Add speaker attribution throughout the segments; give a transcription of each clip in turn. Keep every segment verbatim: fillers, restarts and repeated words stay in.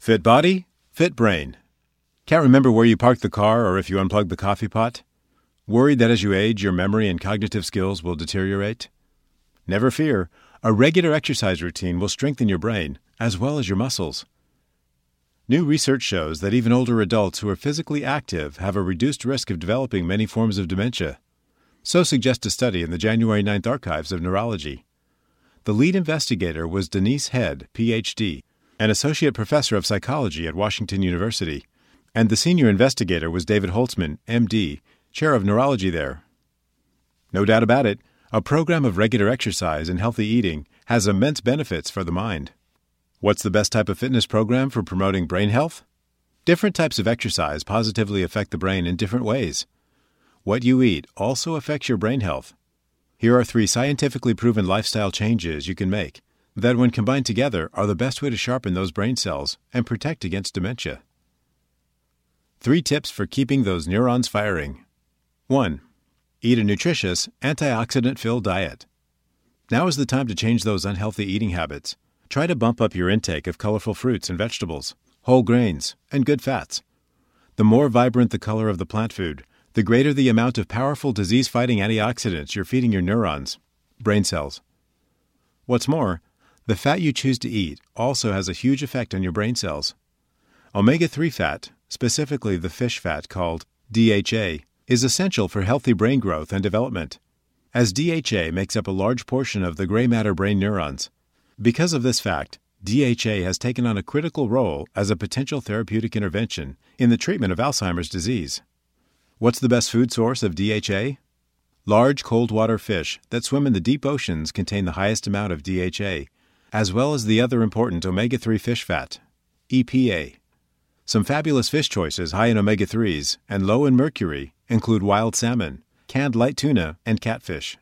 Speaker 1: Fit body, fit brain. Can't remember where you parked the car or if you unplugged the coffee pot? Worried that as you age, your memory and cognitive skills will deteriorate? Never fear. A regular exercise routine will strengthen your brain as well as your muscles. New research shows that even older adults who are physically active have a reduced risk of developing many forms of dementia. So suggests a study in the January ninth archives of Neurology. The lead investigator was Denise Head, P H D, an associate professor of psychology at Washington University, and the senior investigator was David Holtzman, M D, chair of neurology there. No doubt about it, a program of regular exercise and healthy eating has immense benefits for the mind. What's the best type of fitness program for promoting brain health? Different types of exercise positively affect the brain in different ways. What you eat also affects your brain health. Here are three scientifically proven lifestyle changes you can make that, when combined together, are the best way to sharpen those brain cells and protect against dementia. Three tips for keeping those neurons firing. one. Eat a nutritious, antioxidant-filled diet. Now is the time to change those unhealthy eating habits. Try to bump up your intake of colorful fruits and vegetables, whole grains, and good fats. The more vibrant the color of the plant food, the greater the amount of powerful disease-fighting antioxidants you're feeding your neurons, brain cells. What's more, the fat you choose to eat also has a huge effect on your brain cells. omega three fat, specifically the fish fat called D H A, is essential for healthy brain growth and development, as D H A makes up a large portion of the gray matter brain neurons. Because of this fact, D H A has taken on a critical role as a potential therapeutic intervention in the treatment of Alzheimer's disease. What's the best food source of D H A? Large cold-water fish that swim in the deep oceans contain the highest amount of D H A, as well as the other important omega three fish fat, E P A. Some fabulous fish choices high in omega threes and low in mercury include wild salmon, canned light tuna, and catfish.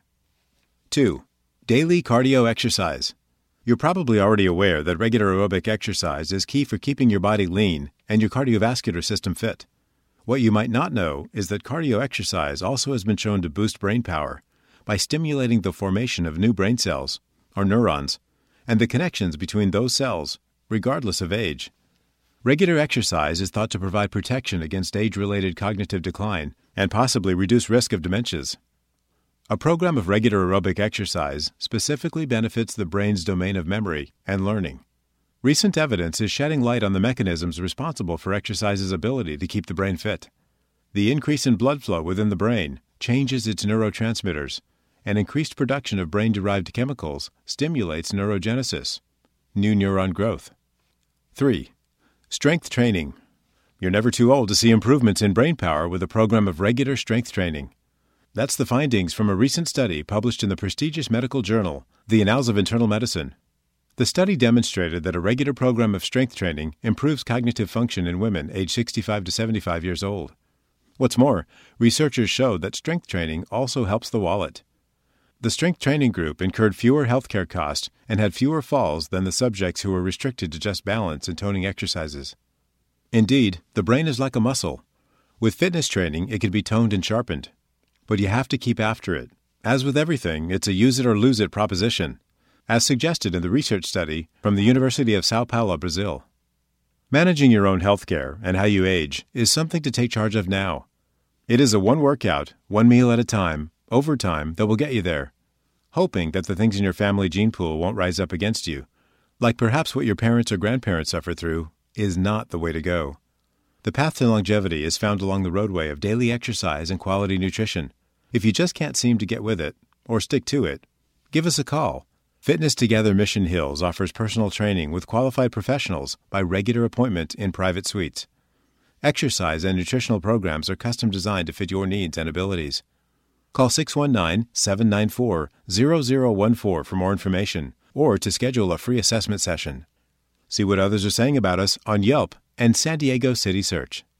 Speaker 1: two. Daily cardio exercise. You're probably already aware that regular aerobic exercise is key for keeping your body lean and your cardiovascular system fit. What you might not know is that cardio exercise also has been shown to boost brain power by stimulating the formation of new brain cells, or neurons, and the connections between those cells, regardless of age. Regular exercise is thought to provide protection against age-related cognitive decline and possibly reduce risk of dementias. A program of regular aerobic exercise specifically benefits the brain's domain of memory and learning. Recent evidence is shedding light on the mechanisms responsible for exercise's ability to keep the brain fit. The increase in blood flow within the brain changes its neurotransmitters, and increased production of brain-derived chemicals stimulates neurogenesis, new neuron growth. three. Strength training. You're never too old to see improvements in brain power with a program of regular strength training. That's the findings from a recent study published in the prestigious medical journal, The Annals of Internal Medicine. The study demonstrated that a regular program of strength training improves cognitive function in women aged sixty-five to seventy-five years old. What's more, researchers showed that strength training also helps the wallet. The strength training group incurred fewer healthcare costs and had fewer falls than the subjects who were restricted to just balance and toning exercises. Indeed, the brain is like a muscle. With fitness training, it can be toned and sharpened. But you have to keep after it. As with everything, it's a use-it-or-lose-it proposition, as suggested in the research study from the University of Sao Paulo, Brazil. Managing your own health care and how you age is something to take charge of now. It is a one workout, one meal at a time, over time, that will get you there, hoping that the things in your family gene pool won't rise up against you, like perhaps what your parents or grandparents suffered through, is not the way to go. The path to longevity is found along the roadway of daily exercise and quality nutrition. If you just can't seem to get with it, or stick to it, give us a call. Fitness Together Mission Hills offers personal training with qualified professionals by regular appointment in private suites. Exercise and nutritional programs are custom designed to fit your needs and abilities. Call six one nine, seven nine four, zero zero one four for more information or to schedule a free assessment session. See what others are saying about us on Yelp and San Diego City Search.